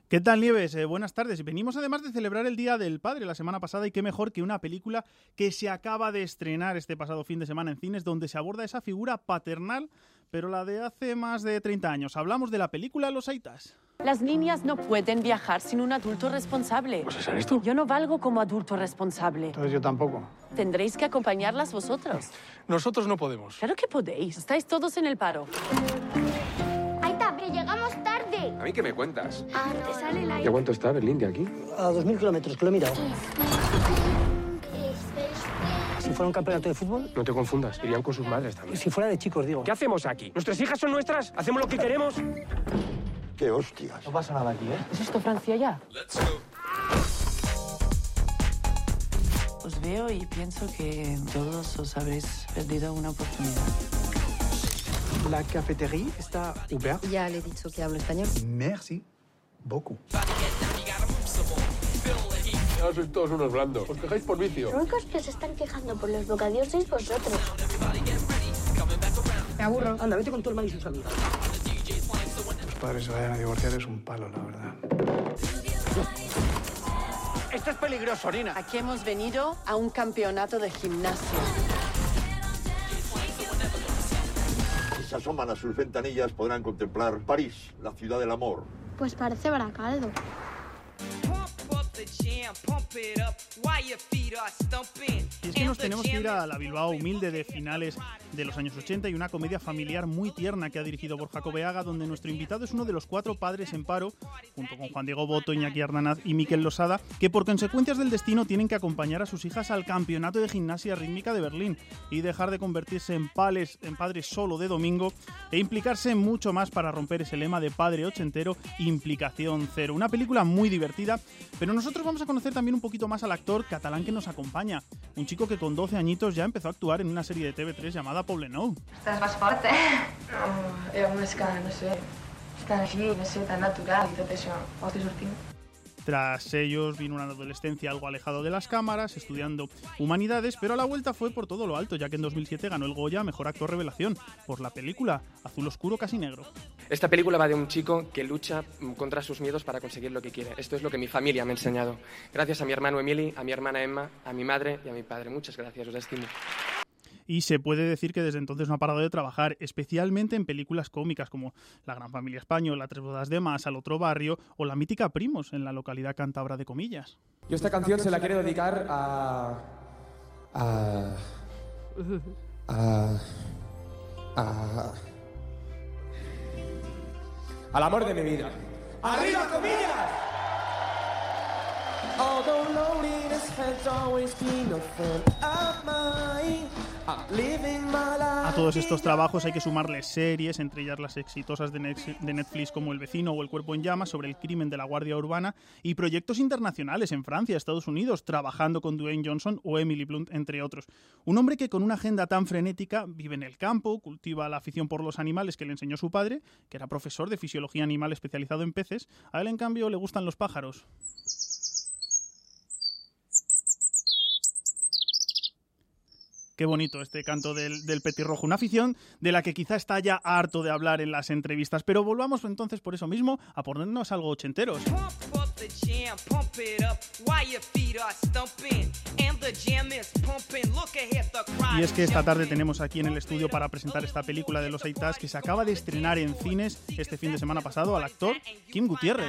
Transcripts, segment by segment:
¿Qué tal, Nieves? Buenas tardes. Venimos además de celebrar el Día del Padre la semana pasada y qué mejor que una película que se acaba de estrenar este pasado fin de semana en cines donde se aborda esa figura paternal, pero la de hace más de 30 años. Hablamos de la película Los Aitas. Las niñas no pueden viajar sin un adulto responsable. ¿Pues es esto? Yo no valgo como adulto responsable. Entonces yo tampoco. Tendréis que acompañarlas vosotros. Nosotros no podemos. Claro que podéis. Estáis todos en el paro. Aita, que llegamos tarde. ¿A mí qué me cuentas? Ah, no. Te sale la... ¿Y a cuánto está Berlín de aquí? A 2.000 kilómetros, que lo he mirado. Si fuera un campeonato de fútbol, No te confundas, irían con sus madres también. si fuera de chicos, digo. ¿Qué hacemos aquí? ¿Nuestras hijas son nuestras? ¿Hacemos lo que queremos? ¡Qué hostias! No pasa nada aquí, ¿eh? ¿Es esto Francia ya? Os veo y pienso que todos os habréis perdido una oportunidad. La cafetería está ouverte. Ya le he dicho que hablo español. Merci beaucoup. Ya sois todos unos blandos. Os quejáis por vicio. Los únicos que se están quejando por los bocadillos sois vosotros. Me aburro. Anda, vete con tu hermano y sus amigas. Los padres se vayan a divorciar es un palo, la verdad. Esto es peligroso, Nina. Aquí hemos venido a un campeonato de gimnasio. Si se asoman a sus ventanillas podrán contemplar París, la ciudad del amor. Pues parece Baracaldo. Y es que nos tenemos que ir a la Bilbao humilde de finales de los años 80 y una comedia familiar muy tierna que ha dirigido Borja Coveaga, donde nuestro invitado es uno de los 4 padres en paro, junto con Juan Diego Boto, Iñaki Arnanaz y Mikel Losada, que por consecuencias del destino tienen que acompañar a sus hijas al campeonato de gimnasia rítmica de Berlín y dejar de convertirse en padres solo de domingo e implicarse mucho más para romper ese lema de padre ochentero, implicación cero. Una película muy divertida, pero nosotros vamos a conocer también un poquito más al actor catalán que nos acompaña, un chico que con 12 aññitos ya empezó a actuar en una serie de TV3 llamada Poblenou. Estàs més fort, És que, no sé, és tan així, no sé, tan natural i tot això. Vols que sortim? Tras ellos vino una adolescencia algo alejado de las cámaras, estudiando humanidades, pero a la vuelta fue por todo lo alto, ya que en 2007 ganó el Goya a Mejor Actor Revelación por la película Azul Oscuro Casi Negro. Esta película va de un chico que lucha contra sus miedos para conseguir lo que quiere. Esto es lo que mi familia me ha enseñado. Gracias a mi hermano Emili, a mi hermana Emma, a mi madre y a mi padre. Muchas gracias, os estimo. Y se puede decir que desde entonces no ha parado de trabajar, especialmente en películas cómicas como La Gran Familia Española, Tres Bodas de Más, Al Otro Barrio o la mítica Primos en la localidad cántabra de Comillas. Yo esta canción se la quiero dedicar al amor de mi vida. ¡Arriba, Comillas! Although loneliness has always been a friend of mine, I'm living my life. A todos estos trabajos hay que sumarle series, entre ellas las exitosas de Netflix como El Vecino o El Cuerpo en Llamas sobre el crimen de la Guardia Urbana y proyectos internacionales en Francia, Estados Unidos, trabajando con Dwayne Johnson o Emily Blunt, entre otros. Un hombre que con una agenda tan frenética vive en el campo, cultiva la afición por los animales que le enseñó su padre, que era profesor de fisiología animal especializado en peces. A él, en cambio, le gustan los pájaros. Qué bonito este canto del petirrojo, una afición de la que quizá está ya harto de hablar en las entrevistas, pero volvamos entonces por eso mismo a ponernos algo ochenteros. Y es que esta tarde tenemos aquí en el estudio para presentar esta película de Los Aitas que se acaba de estrenar en cines este fin de semana pasado al actor Quim Gutiérrez.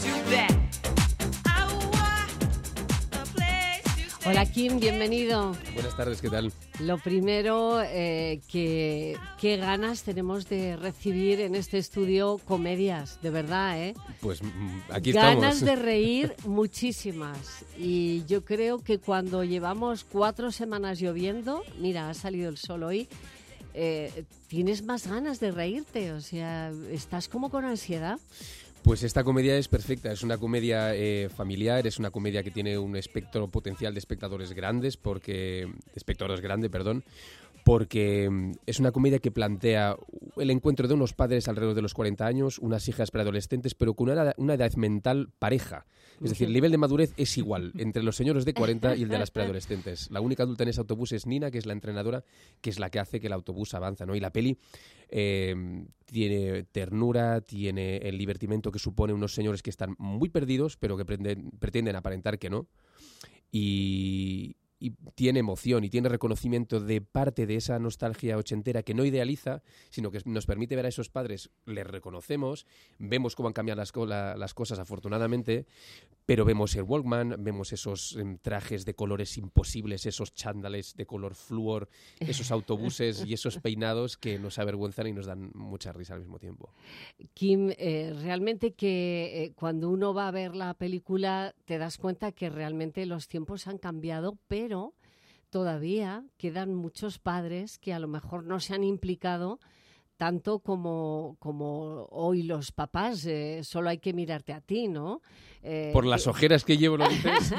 Hola Quim, bienvenido. Buenas tardes, ¿qué tal? Lo primero, qué ganas tenemos de recibir en este estudio comedias, de verdad, ¿eh? Pues aquí estamos. Ganas de reír muchísimas. Y yo creo que cuando llevamos 4 semanas lloviendo, mira, ha salido el sol hoy, tienes más ganas de reírte, o sea, ¿estás como con ansiedad? Pues esta comedia es perfecta, es una comedia familiar, es una comedia que tiene un espectro potencial de espectadores grandes, porque es una comedia que plantea el encuentro de unos padres alrededor de los 40 años, unas hijas preadolescentes, pero con una edad mental pareja. Es decir, el nivel de madurez es igual entre los señores de 40 y el de las preadolescentes. La única adulta en ese autobús es Nina, que es la entrenadora, que es la que hace que el autobús avanza, ¿no? Y la peli tiene ternura, tiene el divertimento que supone unos señores que están muy perdidos, pero que pretenden aparentar que no. Y tiene emoción y tiene reconocimiento de parte de esa nostalgia ochentera que no idealiza, sino que nos permite ver a esos padres, les reconocemos, vemos cómo han cambiado las cosas afortunadamente, pero vemos el Walkman, vemos esos trajes de colores imposibles, esos chándales de color flúor, esos autobuses y esos peinados que nos avergüenzan y nos dan mucha risa al mismo tiempo. Kim, realmente que cuando uno va a ver la película te das cuenta que realmente los tiempos han cambiado, pero todavía quedan muchos padres que a lo mejor no se han implicado tanto como hoy los papás. Solo hay que mirarte a ti, ¿no? Por las ojeras que llevo, ¿lo dices?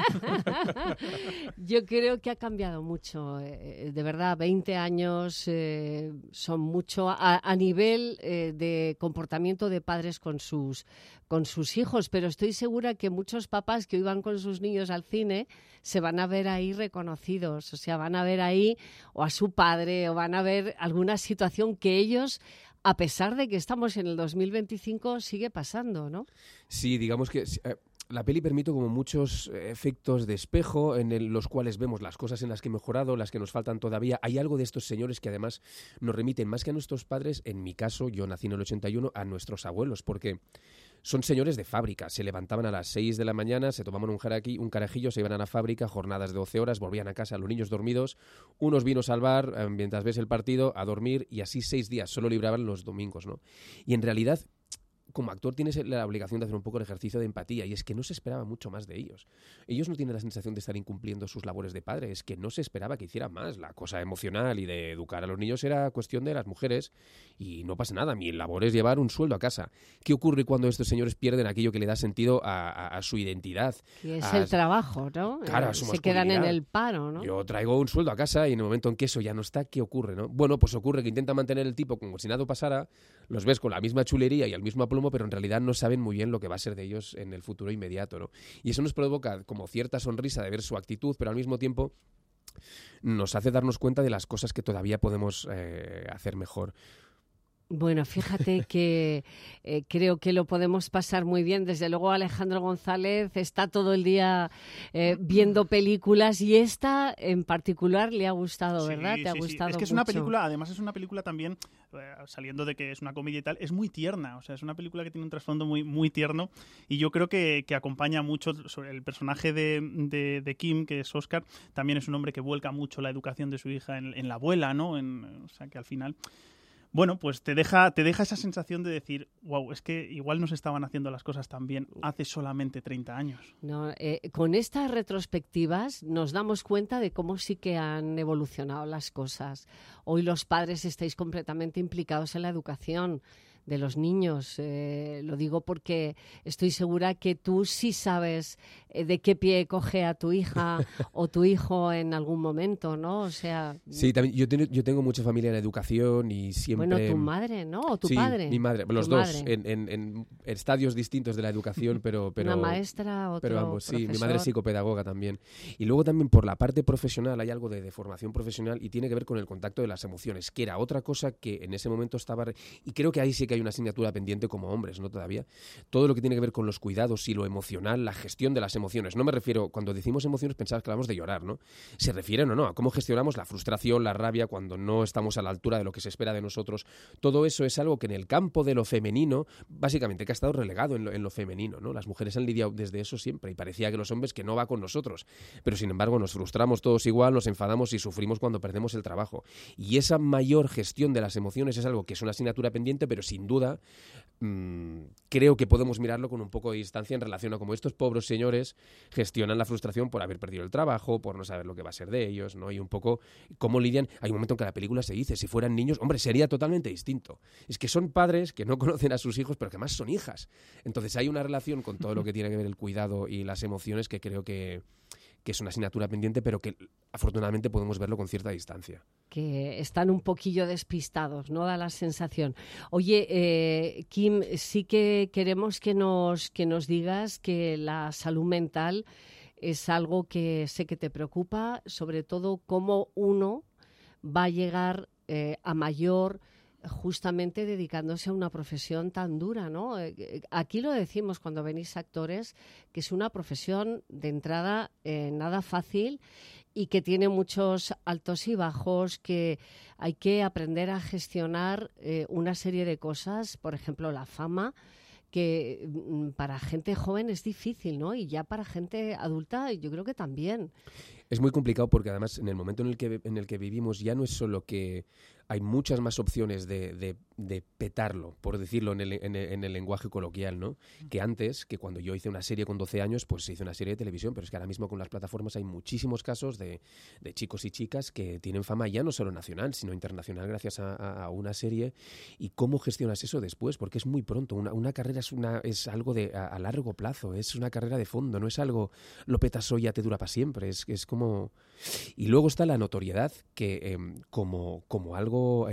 Yo creo que ha cambiado mucho. De verdad, 20 años son mucho a nivel de comportamiento de padres con sus hijos, pero estoy segura que muchos papás que iban con sus niños al cine se van a ver ahí reconocidos, o sea, van a ver ahí o a su padre o van a ver alguna situación que ellos, a pesar de que estamos en el 2025, sigue pasando, ¿no? Sí, digamos que la peli permite como muchos efectos de espejo en los cuales vemos las cosas en las que he mejorado, las que nos faltan todavía. Hay algo de estos señores que además nos remiten más que a nuestros padres, en mi caso, yo nací en el 81, a nuestros abuelos, porque son señores de fábrica, se levantaban a las 6 de la mañana, se tomaban un carajillo, se iban a la fábrica, jornadas de 12 horas, volvían a casa, los niños dormidos, unos vinos al bar, mientras ves el partido, a dormir, y así 6 días, solo libraban los domingos, ¿no? Y en realidad, como actor tienes la obligación de hacer un poco el ejercicio de empatía, y es que no se esperaba mucho más de ellos. Ellos no tienen la sensación de estar incumpliendo sus labores de padre, es que no se esperaba que hicieran más. La cosa emocional y de educar a los niños era cuestión de las mujeres y no pasa nada. Mi labor es llevar un sueldo a casa. ¿Qué ocurre cuando estos señores pierden aquello que le da sentido a su identidad? Que es el trabajo, ¿no? Claro, se quedan en el paro, ¿no? Yo traigo un sueldo a casa y en el momento en que eso ya no está, ¿qué ocurre, no? Bueno, pues ocurre que intenta mantener el tipo como si nada pasara, los ves con la misma chulería y el mismo aplomo, pero en realidad no saben muy bien lo que va a ser de ellos en el futuro inmediato, ¿no? Y eso nos provoca como cierta sonrisa de ver su actitud, pero al mismo tiempo nos hace darnos cuenta de las cosas que todavía podemos hacer mejor. Bueno, fíjate que creo que lo podemos pasar muy bien. Desde luego Alejandro González está todo el día viendo películas y esta en particular le ha gustado, ¿verdad? Sí, ¿Te ha gustado Es que es mucho? una película, además es una película también, saliendo de que es una comedia y tal, es muy tierna. O sea, es una película que tiene un trasfondo muy, muy tierno y yo creo que acompaña mucho sobre el personaje de Kim, que es Oscar. También es un hombre que vuelca mucho la educación de su hija en la abuela, ¿no? O sea, que al final... Bueno, pues te deja esa sensación de decir, wow, es que igual no se estaban haciendo las cosas tan bien hace solamente 30 años. No, con estas retrospectivas nos damos cuenta de cómo sí que han evolucionado las cosas. Hoy los padres estáis completamente implicados en la educación de los niños. Lo digo porque estoy segura que tú sí sabes de qué pie coge a tu hija o tu hijo en algún momento, ¿no? O sea... Sí, también yo tengo mucha familia en educación y siempre... Bueno, tu madre, ¿no? ¿O tu sí, padre? Mi madre, los dos, en estadios distintos de la educación, pero una maestra, otro pero ambos, profesor. Sí, mi madre es psicopedagoga también. Y luego también por la parte profesional hay algo de formación profesional y tiene que ver con el contacto de las emociones, que era otra cosa que en ese momento estaba... Y creo que ahí sí que hay una asignatura pendiente como hombres, ¿no? Todavía. Todo lo que tiene que ver con los cuidados y lo emocional, la gestión de las emociones. No me refiero, cuando decimos emociones pensabas que hablamos de llorar, ¿no? Se refiere no a cómo gestionamos la frustración, la rabia cuando no estamos a la altura de lo que se espera de nosotros. Todo eso es algo que en el campo de lo femenino, básicamente que ha estado relegado en lo femenino, ¿no? Las mujeres han lidiado desde eso siempre y parecía que los hombres que no va con nosotros. Pero sin embargo nos frustramos todos igual, nos enfadamos y sufrimos cuando perdemos el trabajo. Y esa mayor gestión de las emociones es algo que es una asignatura pendiente, pero sin duda creo que podemos mirarlo con un poco de distancia en relación a cómo estos pobres señores gestionan la frustración por haber perdido el trabajo, por no saber lo que va a ser de ellos, ¿no? Y un poco cómo lidian. Hay un momento en que la película se dice, si fueran niños, hombre, sería totalmente distinto. Es que son padres que no conocen a sus hijos, pero que además son hijas. Entonces hay una relación con todo lo que tiene que ver el cuidado y las emociones que creo que es una asignatura pendiente, pero que afortunadamente podemos verlo con cierta distancia. que están un poquillo despistados, ¿no? Da la sensación. Oye, Kim, sí que queremos que nos digas que la salud mental es algo que sé que te preocupa, sobre todo cómo uno va a llegar a mayor justamente dedicándose a una profesión tan dura, ¿no? Aquí lo decimos cuando venís actores, que es una profesión de entrada nada fácil y que tiene muchos altos y bajos, que hay que aprender a gestionar una serie de cosas, por ejemplo, la fama, que para gente joven es difícil, ¿no? Y ya para gente adulta yo creo que también. Es muy complicado porque además en el momento en el que vivimos ya no es solo que hay muchas más opciones de petarlo, por decirlo en el lenguaje coloquial, ¿no? Que antes, que cuando yo hice una serie con 12 años, pues se hizo una serie de televisión, pero es que ahora mismo con las plataformas hay muchísimos casos de chicos y chicas que tienen fama ya no solo nacional, sino internacional gracias a una serie. ¿Y cómo gestionas eso después? Porque es muy pronto. Una carrera es algo a largo plazo, es una carrera de fondo, no es algo lo petas hoy ya te dura para siempre, es como... Y luego está la notoriedad que como algo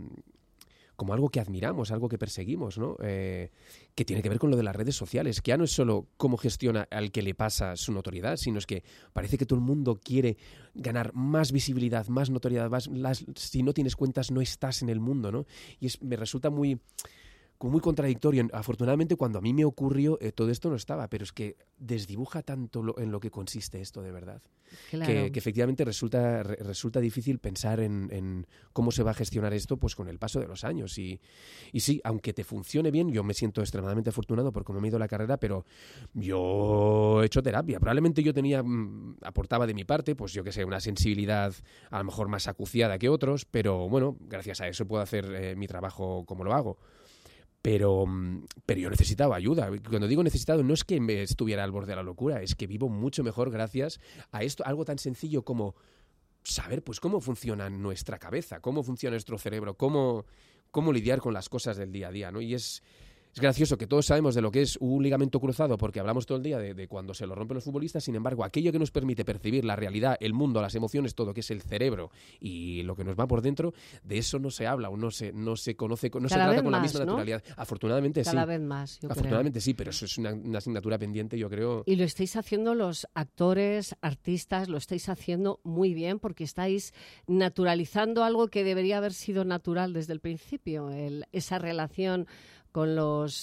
que admiramos, algo que perseguimos, ¿no? Que tiene que ver con lo de las redes sociales, que ya no es solo cómo gestiona al que le pasa su notoriedad, sino es que parece que todo el mundo quiere ganar más visibilidad, más notoriedad, si no tienes cuentas no estás en el mundo, ¿no? Y me resulta muy contradictorio. Afortunadamente, cuando a mí me ocurrió, todo esto no estaba, pero es que desdibuja tanto en lo que consiste esto de verdad. Claro. Que efectivamente resulta difícil pensar en cómo se va a gestionar esto pues con el paso de los años. Y sí, aunque te funcione bien, yo me siento extremadamente afortunado por cómo me ha ido la carrera, pero yo he hecho terapia. Probablemente yo aportaba de mi parte, pues yo que sé, una sensibilidad a lo mejor más acuciada que otros, pero bueno, gracias a eso puedo hacer mi trabajo como lo hago. Pero yo necesitaba ayuda. Cuando digo necesitado, no es que me estuviera al borde de la locura, es que vivo mucho mejor gracias a esto, algo tan sencillo como saber pues cómo funciona nuestra cabeza, cómo funciona nuestro cerebro, cómo lidiar con las cosas del día a día, ¿no? Y es gracioso que todos sabemos de lo que es un ligamento cruzado porque hablamos todo el día de cuando se lo rompen los futbolistas. Sin embargo, aquello que nos permite percibir la realidad, el mundo, las emociones, todo, que es el cerebro y lo que nos va por dentro, de eso no se habla o no se conoce, no se trata con la misma naturalidad. Afortunadamente sí. Cada vez más, yo Afortunadamente creo. Sí, pero eso es una asignatura pendiente, yo creo. Y lo estáis haciendo los actores, artistas, lo estáis haciendo muy bien porque estáis naturalizando algo que debería haber sido natural desde el principio, esa relación con los,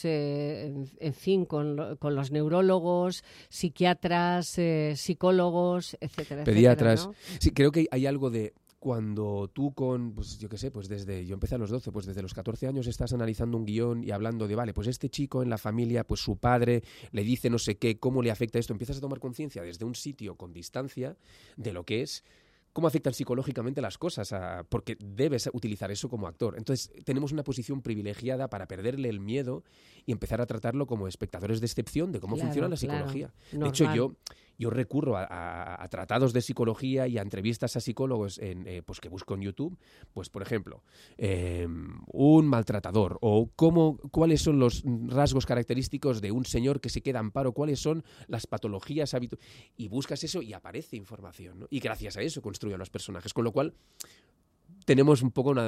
con los neurólogos, psiquiatras, psicólogos, etcétera, pediatras. Etcétera, ¿no? Sí, creo que hay algo de cuando tú pues yo qué sé, pues yo empecé a los 12, pues desde los 14 años estás analizando un guión y hablando de, vale, pues este chico en la familia, pues su padre le dice no sé qué, cómo le afecta esto, empiezas a tomar conciencia desde un sitio con distancia de lo que es, cómo afectan psicológicamente las cosas, porque debes utilizar eso como actor. Entonces, tenemos una posición privilegiada para perderle el miedo y empezar a tratarlo como espectadores de excepción de cómo funciona la psicología. Claro. De hecho, yo recurro a tratados de psicología y a entrevistas a psicólogos pues que busco en YouTube, pues por ejemplo, un maltratador o cuáles son los rasgos característicos de un señor que se queda en paro, cuáles son las patologías y buscas eso y aparece información, ¿no? Y gracias a eso construyo a los personajes, con lo cual tenemos un poco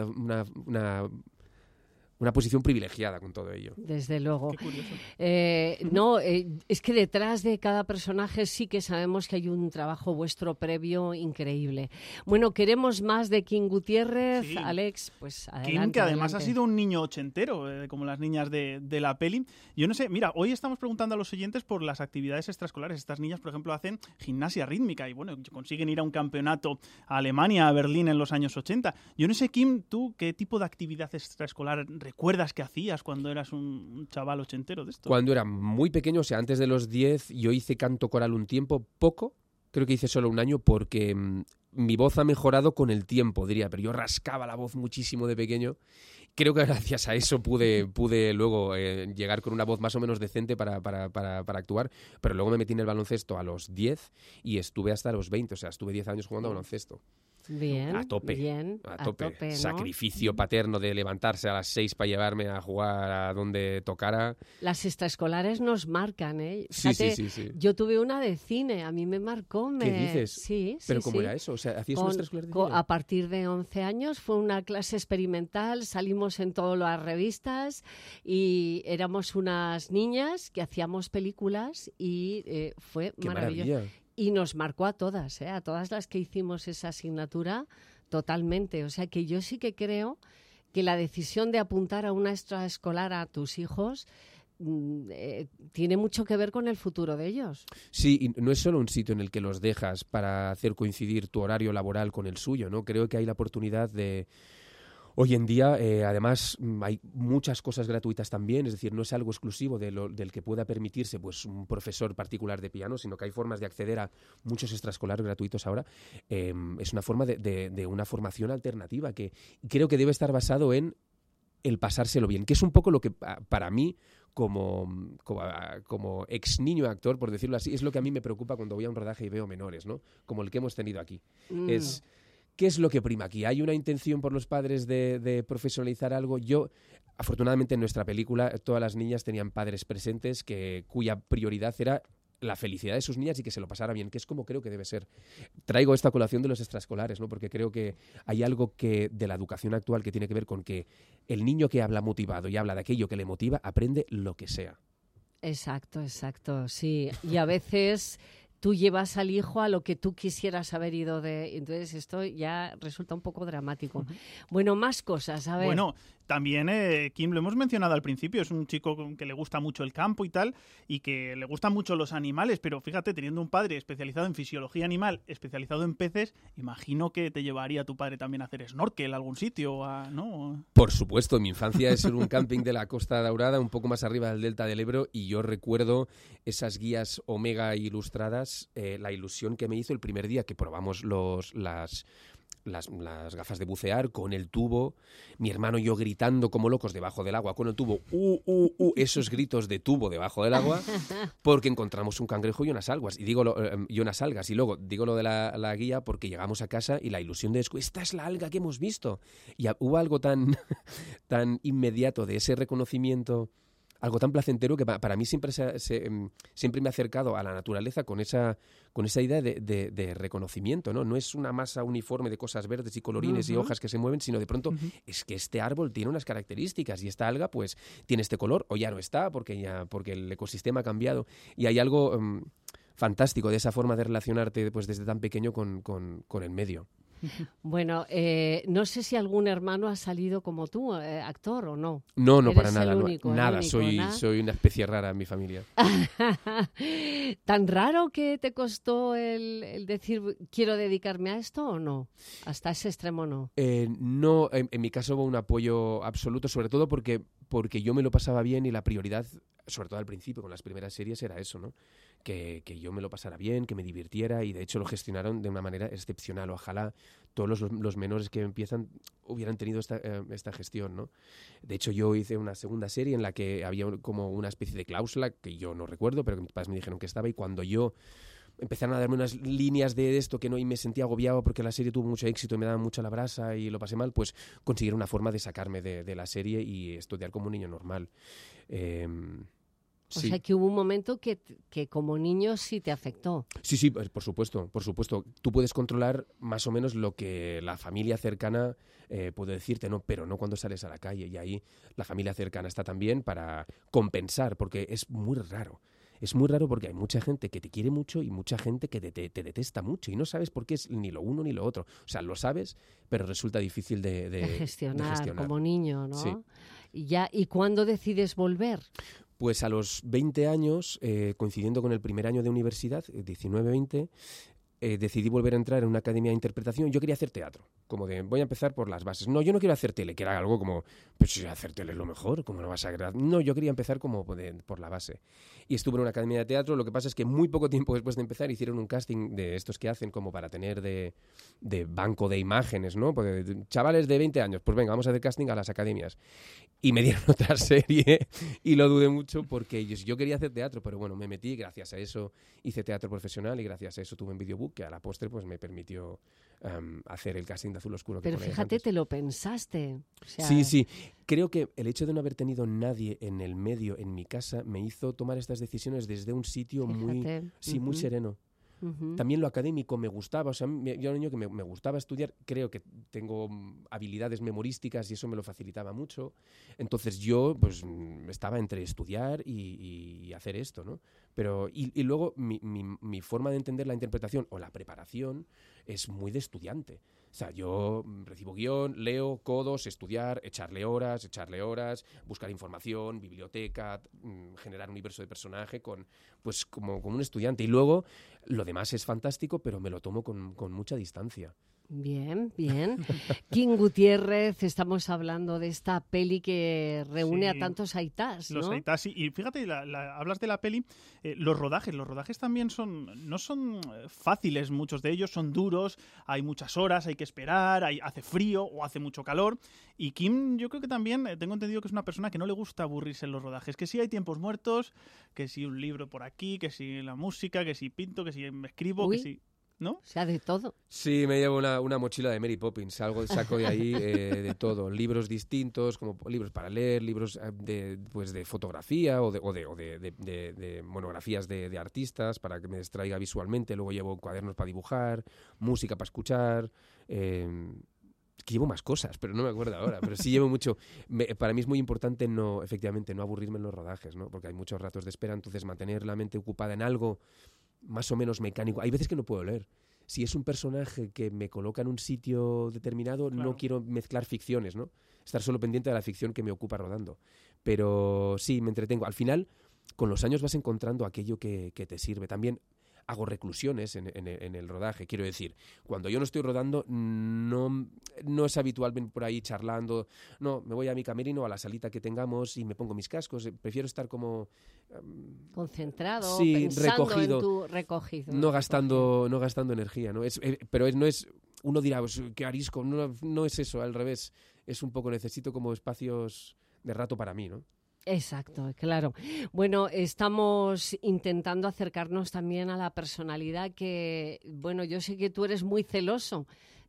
una posición privilegiada con todo ello. Desde luego. Qué curioso. Es que detrás de cada personaje sí que sabemos que hay un trabajo vuestro previo increíble. Bueno, queremos más de Kim Gutiérrez. Sí. Alex, pues adelante. Kim, que además adelante. ha sido un niño ochentero, como las niñas de la peli. Yo no sé, mira, hoy estamos preguntando a los oyentes por las actividades extraescolares. Estas niñas, por ejemplo, hacen gimnasia rítmica y, bueno, consiguen ir a un campeonato a Alemania, a Berlín en los años 80. Yo no sé, Kim, tú, ¿qué tipo de actividad extraescolar recuerdas que hacías cuando eras un chaval ochentero de esto? Cuando era muy pequeño, o sea, antes de los 10, yo hice canto coral un tiempo, poco, creo que hice solo un año porque mi voz ha mejorado con el tiempo, diría, pero yo rascaba la voz muchísimo de pequeño. Creo que gracias a eso pude luego llegar con una voz más o menos decente para actuar, pero luego me metí en el baloncesto a los 10 y estuve hasta los 20, o sea, estuve 10 años jugando a baloncesto. Bien, a tope. bien, a tope. ¿no? Sacrificio paterno de levantarse a las 6 para llevarme a jugar a donde tocara. Las extraescolares nos marcan, ¿eh? Sí, Fíjate, sí. Yo tuve una de cine, a mí me marcó. ¿Qué dices? Sí, ¿Pero sí, cómo sí. era eso? O sea, ¿hacías una extraescolar de cine? A partir de 11 años fue una clase experimental, salimos en todas las revistas y éramos unas niñas que hacíamos películas y fue ¡Qué maravilloso. maravilla! Y nos marcó a todas las que hicimos esa asignatura, totalmente. O sea que yo sí que creo que la decisión de apuntar a una extraescolar a tus hijos tiene mucho que ver con el futuro de ellos. Sí, y no es solo un sitio en el que los dejas para hacer coincidir tu horario laboral con el suyo, ¿no? Creo que hay la oportunidad de... Hoy en día, además, hay muchas cosas gratuitas también, es decir, no es algo exclusivo del que pueda permitirse pues un profesor particular de piano, sino que hay formas de acceder a muchos extraescolares gratuitos ahora. Es una forma de una formación alternativa que creo que debe estar basado en el pasárselo bien, que es un poco lo que para mí, como ex niño actor, por decirlo así, es lo que a mí me preocupa cuando voy a un rodaje y veo menores, ¿no? Como el que hemos tenido aquí. ¿Qué es lo que prima aquí? ¿Hay una intención por los padres de profesionalizar algo? Afortunadamente en nuestra película, todas las niñas tenían padres presentes cuya prioridad era la felicidad de sus niñas y que se lo pasara bien, que es como creo que debe ser. Traigo esta colación de los extraescolares, ¿no? Porque creo que hay algo de la educación actual que tiene que ver con que el niño que habla motivado y habla de aquello que le motiva, aprende lo que sea. Exacto, sí. Y a veces... tú llevas al hijo a lo que tú quisieras haber ido de... Entonces esto ya resulta un poco dramático. Bueno, más cosas, a ver. Bueno, también, Kim, lo hemos mencionado al principio, es un chico que le gusta mucho el campo y tal, y que le gustan mucho los animales, pero fíjate, teniendo un padre especializado en fisiología animal, especializado en peces, imagino que te llevaría tu padre también a hacer snorkel a algún sitio, ¿no? Por supuesto, mi infancia es en un camping de la Costa Daurada, un poco más arriba del Delta del Ebro, y yo recuerdo esas guías Omega ilustradas, la ilusión que me hizo el primer día que probamos las gafas de bucear con el tubo, mi hermano y yo gritando como locos debajo del agua con el tubo, esos gritos de tubo debajo del agua, porque encontramos un cangrejo y unas algas, y luego digo lo de la guía porque llegamos a casa y la ilusión de esta es la alga que hemos visto, y hubo algo tan inmediato de ese reconocimiento, algo tan placentero que para mí siempre me ha acercado a la naturaleza con esa idea de reconocimiento, ¿no? No es una masa uniforme de cosas verdes y colorines y hojas que se mueven, sino de pronto es que este árbol tiene unas características y esta alga pues tiene este color o ya no está porque el ecosistema ha cambiado. Y hay algo fantástico de esa forma de relacionarte pues desde tan pequeño con el medio. Bueno, no sé si algún hermano ha salido como tú, actor o no. No, ¿Eres para nada. el único, nada, el único, soy una especie rara en mi familia. ¿Tan raro que te costó el decir quiero dedicarme a esto o no? ¿Hasta ese extremo no? No, en mi caso hubo un apoyo absoluto, sobre todo porque yo me lo pasaba bien y la prioridad, sobre todo al principio con las primeras series, era eso, ¿no? Que yo me lo pasara bien, que me divirtiera, y de hecho lo gestionaron de una manera excepcional. Ojalá todos los menores que empiezan hubieran tenido esta gestión, ¿no? De hecho yo hice una segunda serie en la que había como una especie de cláusula que yo no recuerdo, pero que mis padres me dijeron que estaba, y cuando yo empezaron a darme unas líneas de esto que no, y me sentía agobiado porque la serie tuvo mucho éxito y me daba mucha la brasa y lo pasé mal, pues consiguieron una forma de sacarme de la serie y estudiar como un niño normal. O sea, que hubo un momento que como niño sí te afectó. Sí, por supuesto. Tú puedes controlar más o menos lo que la familia cercana puede decirte, ¿no? Pero no cuando sales a la calle, y ahí la familia cercana está también para compensar, porque es muy raro. Es muy raro porque hay mucha gente que te quiere mucho y mucha gente que te detesta mucho y no sabes por qué es ni lo uno ni lo otro. O sea, lo sabes, pero resulta difícil de gestionar como niño, ¿no? Sí. ¿Y cuándo decides volver? Pues a los 20 años, coincidiendo con el primer año de universidad, 19-20, decidí volver a entrar en una academia de interpretación. Yo quería hacer teatro, como de voy a empezar por las bases. No, yo no quiero hacer tele, que era algo como, pues si hacer tele es lo mejor, ¿cómo no vas a crear? No, yo quería empezar como por la base. Y estuve en una academia de teatro. Lo que pasa es que muy poco tiempo después de empezar hicieron un casting de estos que hacen como para tener de banco de imágenes, ¿no? Pues chavales de 20 años, pues venga, vamos a hacer casting a las academias. Y me dieron otra serie y lo dudé mucho porque yo quería hacer teatro, pero bueno, me metí, gracias a eso hice teatro profesional y gracias a eso tuve en Videobook. Oscuro, que a la postre pues me permitió hacer el casting de Azul Oscuro. Pero fíjate, te lo pensaste. O sea... Sí. Creo que el hecho de no haber tenido nadie en el medio, en mi casa, me hizo tomar estas decisiones desde un sitio muy sereno. También lo académico me gustaba, o sea, yo era un niño que me gustaba estudiar, creo que tengo habilidades memorísticas y eso me lo facilitaba mucho, entonces yo pues estaba entre estudiar y hacer esto, ¿no? Pero, y luego mi forma de entender la interpretación o la preparación es muy de estudiante. O sea, yo recibo guión, leo, codos, estudiar, echarle horas, buscar información, biblioteca, generar un universo de personaje como un estudiante. Y luego, lo demás es fantástico, pero me lo tomo con mucha distancia. Bien. Kim Gutiérrez, estamos hablando de esta peli que reúne a tantos aitás, ¿no? Los aitás, sí. Y fíjate, hablas de la peli, los rodajes también no son fáciles, muchos de ellos son duros, hay muchas horas, hay que esperar, hace frío o hace mucho calor. Y Kim, yo creo que también, tengo entendido que es una persona que no le gusta aburrirse en los rodajes, que sí hay tiempos muertos, que sí un libro por aquí, que sí la música, que sí pinto, que sí me escribo, que sí... ¿No? O sea, de todo. Sí, me llevo una mochila de Mary Poppins, saco de ahí de todo, libros distintos, como libros para leer, libros de fotografía o de monografías de artistas para que me distraiga visualmente, luego llevo cuadernos para dibujar, música para escuchar, que llevo más cosas, pero no me acuerdo ahora, pero sí llevo mucho. Para mí es muy importante no aburrirme en los rodajes, ¿no? Porque hay muchos ratos de espera, entonces mantener la mente ocupada en algo más o menos mecánico. Hay veces que no puedo leer. Si es un personaje que me coloca en un sitio determinado, no quiero mezclar ficciones, ¿no? Estar solo pendiente de la ficción que me ocupa rodando. Pero sí, me entretengo. Al final, con los años vas encontrando aquello que te sirve. También hago reclusiones en el rodaje. Quiero decir, cuando yo no estoy rodando, no es habitual venir por ahí charlando. No, me voy a mi camerino, a la salita que tengamos y me pongo mis cascos. Prefiero estar como... concentrado, sí, pensando recogido. No gastando energía, ¿no? Pero no es... Uno dirá, pues, qué arisco. No es eso, al revés. Es un poco, necesito como espacios de rato para mí, ¿no? Exacto, claro. Bueno, estamos intentando acercarnos también a la personalidad que, bueno, yo sé que tú eres muy celoso.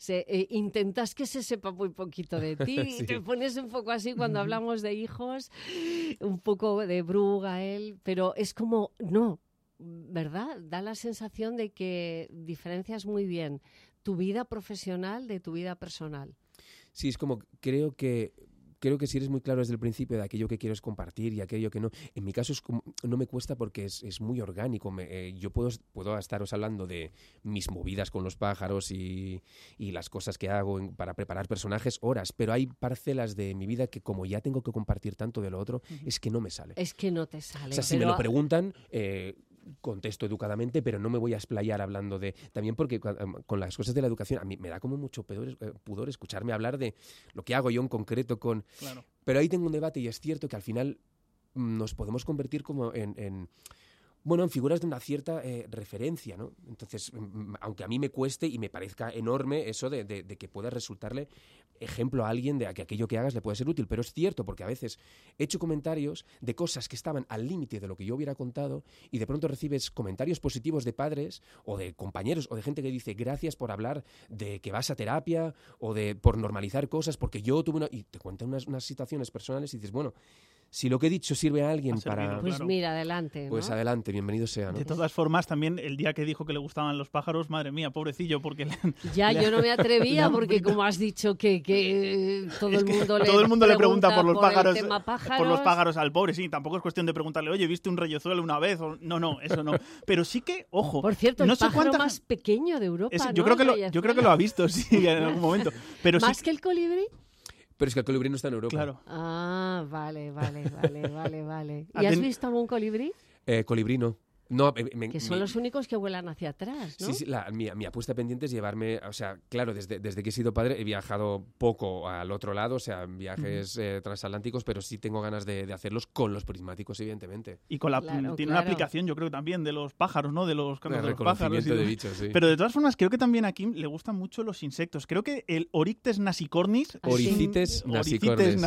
Intentas que se sepa muy poquito de ti y te pones un poco así cuando hablamos de hijos, un poco de Bru, Gael, pero es como, no, ¿verdad? Da la sensación de que diferencias muy bien tu vida profesional de tu vida personal. Sí, es como, creo que si eres muy claro desde el principio de aquello que quieres compartir y aquello que no, en mi caso no me cuesta porque es muy orgánico. Yo puedo estaros hablando de mis movidas con los pájaros y las cosas que hago para preparar personajes horas, pero hay parcelas de mi vida que como ya tengo que compartir tanto de lo otro, es que no me sale. Es que no te sale. O sea, si me lo preguntan... contesto educadamente, pero no me voy a explayar hablando de... También porque con las cosas de la educación a mí me da como mucho pudor escucharme hablar de lo que hago yo en concreto con... Claro. Pero ahí tengo un debate y es cierto que al final nos podemos convertir como en figuras de una cierta referencia, ¿no? Entonces, aunque a mí me cueste y me parezca enorme eso de que pueda resultarle ejemplo a alguien de que aquello que hagas le puede ser útil, pero es cierto porque a veces he hecho comentarios de cosas que estaban al límite de lo que yo hubiera contado y de pronto recibes comentarios positivos de padres o de compañeros o de gente que dice gracias por hablar de que vas a terapia o por normalizar cosas porque yo tuve y te cuentan unas situaciones personales y dices, bueno, si lo que he dicho sirve a alguien para... Pues claro. Mira, adelante, ¿no? Pues adelante, bienvenido sea, ¿no? De todas formas, también el día que dijo que le gustaban los pájaros, madre mía, pobrecillo, porque... Yo no me atrevía porque como has dicho que todo el mundo le pregunta por los pájaros al pobre, sí, tampoco es cuestión de preguntarle, oye, ¿viste un reyozuelo una vez? No, eso no. Pero sí que, ojo... Por cierto, el pájaro más pequeño de Europa, ¿no? Yo creo que lo ha visto, sí, en algún momento. Pero ¿Más que el colibrí? Pero es que el colibrí no está en Europa. Claro. Ah, vale. ¿Y has visto algún colibrí? Colibrí no. No, que son los únicos que vuelan hacia atrás, ¿no? Sí, mi apuesta pendiente es llevarme, o sea, claro, desde que he sido padre he viajado poco al otro lado, o sea, viajes transatlánticos, pero sí tengo ganas de hacerlos con los prismáticos, evidentemente. Y con tiene una aplicación, yo creo también, de los pájaros, ¿no? De los pájaros. De bichos, sí. Pero de todas formas, creo que también a Kim le gustan mucho los insectos. Creo que el Oryctes nasicornis... Oryctes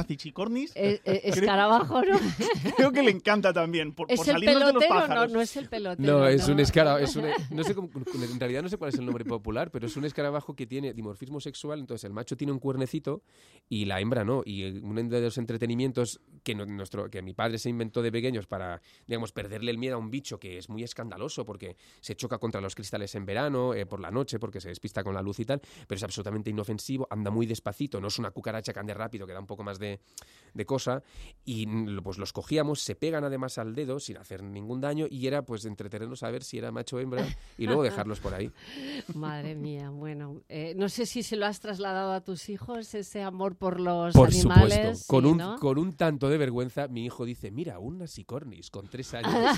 nasicornis. Escarabajo, ¿no? Creo que le encanta también, por ¿Es el salirnos de los pelotero? pájaros. No es el pelotero. No, es un escarabajo. No sé en realidad no sé cuál es el nombre popular, pero es un escarabajo que tiene dimorfismo sexual. Entonces el macho tiene un cuernecito y la hembra no. Y uno de los entretenimientos que mi padre se inventó de pequeños para, digamos, perderle el miedo a un bicho que es muy escandaloso porque se choca contra los cristales en verano, por la noche, porque se despista con la luz y tal, pero es absolutamente inofensivo, anda muy despacito, no es una cucaracha que ande rápido, que da un poco más de cosa, y pues los cogíamos, se pegan además al dedo sin hacer ningún daño, y era pues entretenernos a ver si era macho o hembra y luego dejarlos por ahí. Madre mía, bueno, no sé si se lo has trasladado a tus hijos, ese amor por los por animales. Supuesto, con un tanto de vergüenza, mi hijo dice, mira, un nasicornis con 3 años.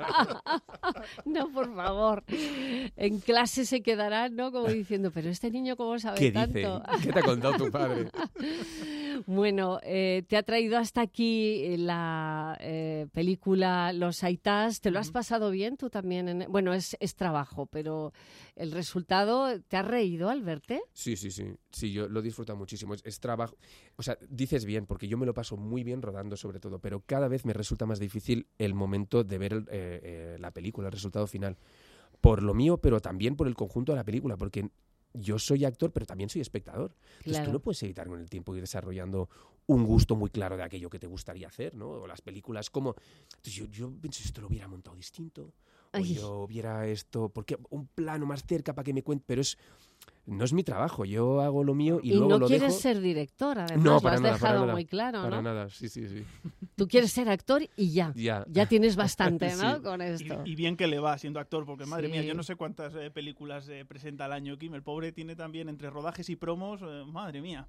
No, por favor, en clase se quedarán, ¿no? Como diciendo, pero este niño cómo sabe ¿Qué tanto. dice? ¿Qué te ha contado tu padre? Bueno, te ha traído hasta aquí la película Los Aitás. ¿Te lo has pasado bien tú también? Bueno, es trabajo, pero el resultado, ¿te has reído al verte? Sí, yo lo disfruto muchísimo. Es trabajo. O sea, dices bien, porque yo me lo paso muy bien rodando sobre todo, pero cada vez me resulta más difícil el momento de ver la película, el resultado final. Por lo mío, pero también por el conjunto de la película, porque yo soy actor, pero también soy espectador. Entonces claro. Tú no puedes evitar con el tiempo ir desarrollando un gusto muy claro de aquello que te gustaría hacer, ¿no? O las películas como... Entonces yo pienso, si esto lo hubiera montado distinto, o yo hubiera esto... porque un plano más cerca para que me cuente... Pero no es mi trabajo, yo hago lo mío y luego lo dejo. Y no quieres ser director, además, no, lo para has nada, dejado para nada, muy claro, para ¿no? nada, sí. Tú quieres ser actor y ya tienes bastante, ¿no? Sí. Con esto. Y bien que le va siendo actor, porque madre Sí. mía, yo no sé cuántas películas presenta al año Kim. El pobre tiene también entre rodajes y promos, madre mía.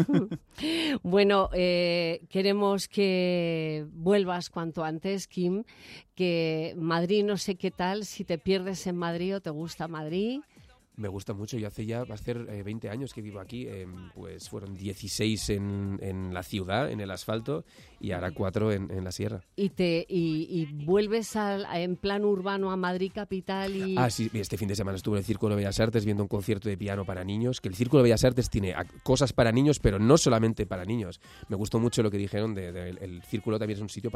Bueno, queremos que vuelvas cuanto antes, Kim, que Madrid no sé qué tal, si te pierdes en Madrid o te gusta Madrid. Me gusta mucho, yo va a ser 20 años que vivo aquí, pues fueron 16 en la ciudad, en el asfalto, y ahora 4 en la sierra. Y vuelves en plan urbano a Madrid capital y... Ah, sí, este fin de semana estuve en el Círculo de Bellas Artes viendo un concierto de piano para niños, que el Círculo de Bellas Artes tiene cosas para niños, pero no solamente para niños. Me gustó mucho lo que dijeron, el Círculo también es un sitio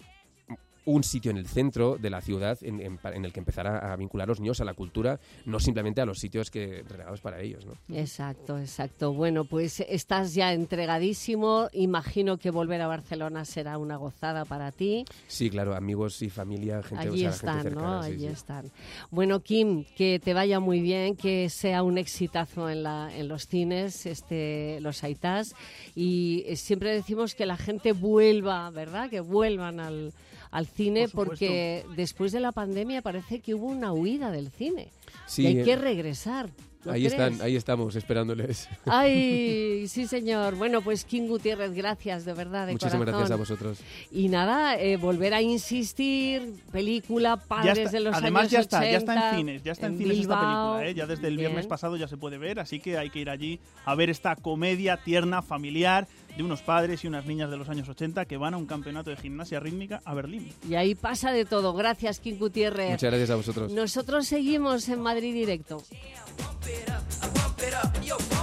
en el centro de la ciudad en el que empezar a vincular a los niños a la cultura, no simplemente a los sitios regados para ellos, ¿no? Exacto. Bueno, pues estás ya entregadísimo. Imagino que volver a Barcelona será una gozada para ti. Sí, claro, amigos y familia, gente, allí gente cercana. ¿no? Sí, allí sí. están. Bueno, Kim, que te vaya muy bien, que sea un exitazo en los cines, Los Aitás. Y siempre decimos que la gente vuelva, ¿verdad? Que vuelvan al cine, porque después de la pandemia parece que hubo una huida del cine. Sí, y hay que regresar. Ahí estamos, esperándoles. ¡Ay, sí, señor! Bueno, pues Kim Gutiérrez, gracias, de verdad, de Muchísimas corazón. gracias a vosotros. Y nada, volver a insistir, película, Padres de los además, años 80. Además ya está en cines esta película, ¿eh? Ya desde el Bien. viernes pasado ya se puede ver, así que hay que ir allí a ver esta comedia tierna, familiar, de unos padres y unas niñas de los años 80 que van a un campeonato de gimnasia rítmica a Berlín. Y ahí pasa de todo. Gracias, Kim Gutiérrez. Muchas gracias a vosotros. Nosotros seguimos en Madrid Directo. Bump it up,